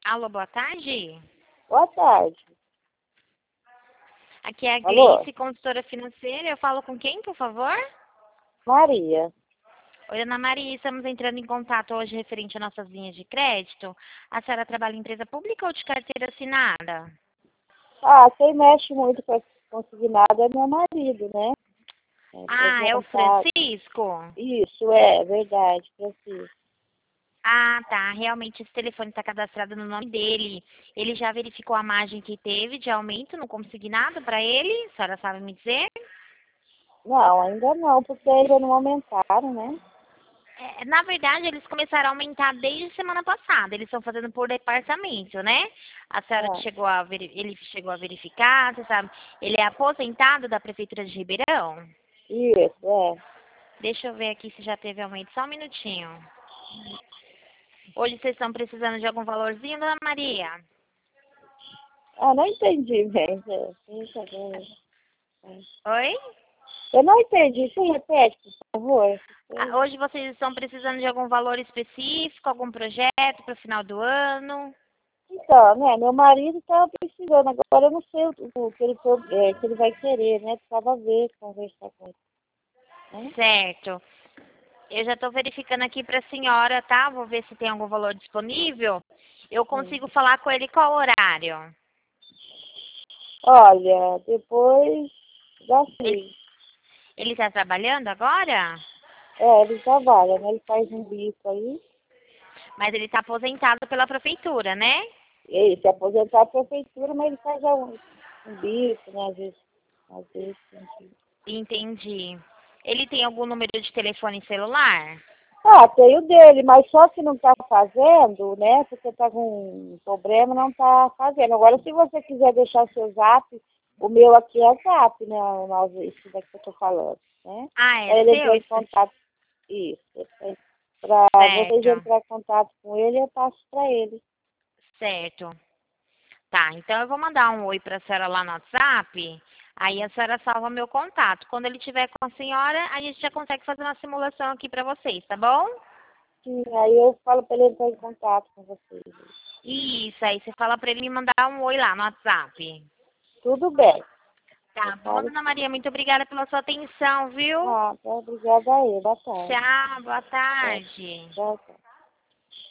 Alô, boa tarde. Boa tarde. Aqui é a Alô? Grace, consultora financeira. Eu falo com quem, por favor? Maria. Oi, Ana Maria. Estamos entrando em contato hoje referente às nossas linhas de crédito. A senhora trabalha em empresa pública ou de carteira assinada? Quem mexe muito com esse consignado é meu marido, né? Ah, é o Francisco? Isso, é verdade, Francisco. Ah, tá. Realmente esse telefone está cadastrado no nome dele. Ele já verificou a margem que teve de aumento no consignado para ele? A senhora sabe me dizer? Não, ainda não, porque ainda não aumentaram, né? Na verdade, eles começaram a aumentar desde semana passada. Eles estão fazendo por departamento, né? A senhora Ah, ele chegou a verificar, você sabe? Ele é aposentado da Prefeitura de Ribeirão? isso, é. Deixa eu ver aqui se já teve aumento. Só um minutinho. Hoje vocês estão precisando de algum valorzinho, dona Maria? Não entendi bem. Deixa eu ver. Oi? Eu não entendi. Você repete, por favor? Hoje vocês estão precisando de algum valor específico, algum projeto para o final do ano? Então, né, meu marido estava precisando. Agora eu não sei o que que ele vai querer, né? Precisava ver, conversar com ele, né? Certo. Eu já estou verificando aqui para a senhora, tá? Vou ver se tem algum valor disponível. Eu Sim. consigo falar com ele qual horário? Olha, depois das Ele 6. ele está trabalhando agora? Ele trabalha, né? Ele faz um bico aí. Mas ele está aposentado pela prefeitura, né? Ele se aposentar da prefeitura, mas ele faz um bico, né? Às vezes tem que... Entendi. Ele tem algum número de telefone celular? Tem o dele, mas só que não está fazendo, né? Porque está com um problema, não está fazendo. Agora, se você quiser deixar seu zap, o meu aqui é zap, né? Isso daqui que eu estou falando, né? Ah, é Para ele seu entrar em isso aqui? contato. Isso. Para vocês Certo, entrar em contato com ele, eu passo para ele. certo. Tá, então eu vou mandar um oi para a senhora lá no WhatsApp. Aí a senhora salva meu contato. Quando ele estiver com a senhora, a gente já consegue fazer uma simulação aqui para vocês, tá bom? Sim, aí eu falo para ele entrar em contato com vocês. Isso, aí você fala para ele me mandar um oi lá no WhatsApp. Tudo bem. Eu Tá bom, falo dona sim. Maria? Muito obrigada pela sua atenção, viu? Obrigada aí. Boa tarde. Tchau, boa Tchau, tarde. tchau. Tchau.